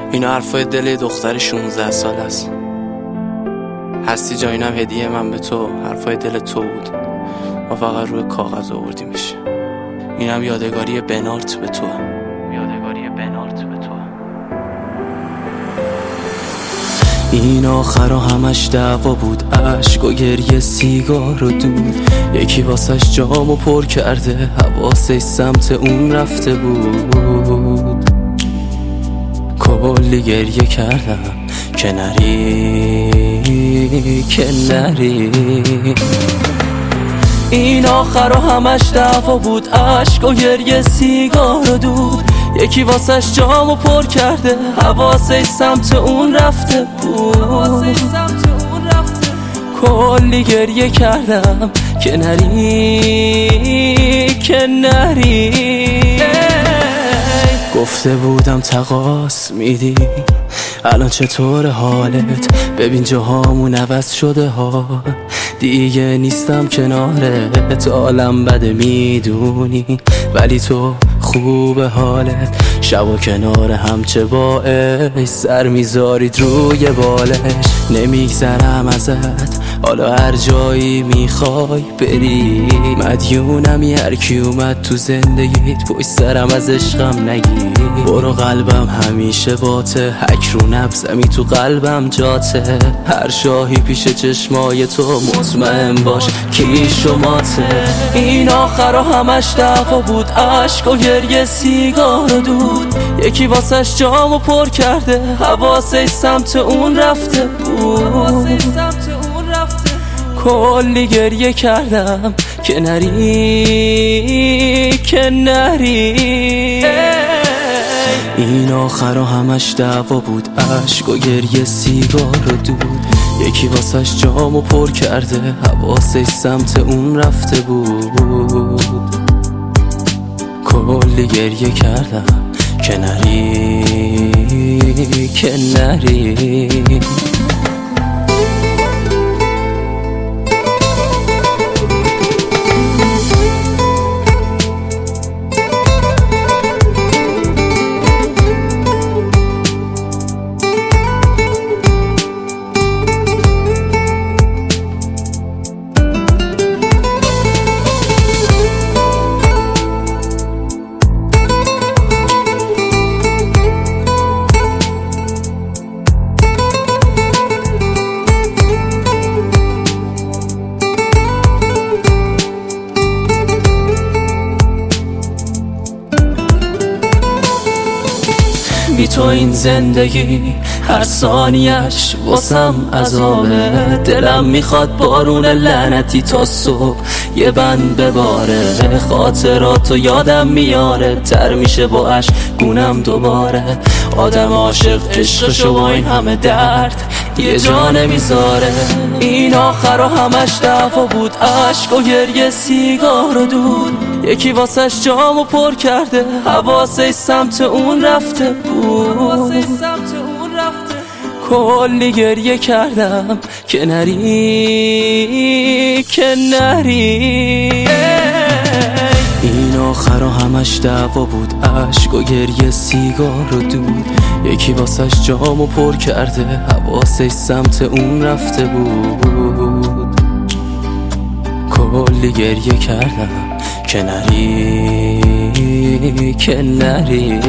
این حرفای دل دختر 16 سال است. هستی جا، اینم هدیه من به تو. حرفای دل تو بود، ما فقط روی کاغذ آوردیمش. اینم یادگاری بنارت به تو. این آخرا همش دعوا بود، عشق و گریه، سیگار و دود. یکی واسش جامو پر کرده، حواسش سمت اون رفته بود. کلی گریه کردم که نری، که نری. این آخرا همش دعوا بود، عشق و گریه، سیگار و دود. یکی واسش جامو پر کرده، حواسش سمت اون رفته بود. کلی گریه کردم که نری، که نری. گفته بودم تقاس میدی، الان چطور حالت؟ ببین جاهامون عوض شده ها، دیگه نیستم کنارت. عالم بده میدونی، ولی تو خوبه حالت. شب و کنار هم چه باعث سر میذارید روی بالش. نمیگذرم ازت، حالا هر جایی میخوای بری. مدیونم هر کی اومد تو زندگیت، پشت سرم از عشقم نگی. برو قلبم همیشه باته، حک رو نبزمی تو قلبم جاته. هر شاهی پیش چشمای تو، مطمئن باش کی شماته. این آخرا همش دعوا بود، عشق و گریه، سیگار و دود. یکی واسش جامو پر کرده، حواسش سمت اون رفته بود. کلی گریه کردم که نری، که نری. این آخرا همش دعوا بود، عشق و گریه، سیگار و دود. یکی واسش جامو پر کرده، حواسش سمت اون رفته بود. کلی گریه کردم که نری، که نری. بی تو این زندگی هر ثانیش واسم عذابه. دلم میخواد بارون لعنتی تا صبح یه بند بباره. خاطراتو یادم میاره، تر میشه با عشق گونم دوباره. آدم عاشق عشقشو با این همه درد یه جا نمیذاره. این آخرا همش دعوا بود، عشق و گریه، سیگار و دود. یکی واسش جامو پر کرده، حواسش سمت اون رفته بود. کلی گریه کردم که نری، که نری. این آخرا همش دعوا بود، عشق و گریه، سیگار و دود. یکی واسش جامو پر کرده، حواسش سمت اون رفته بود. کلی گریه کردم که نری، که نری.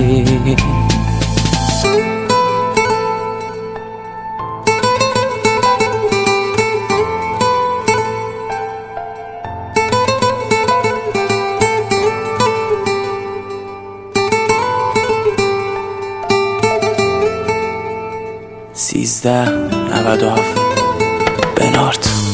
1397 بنارت.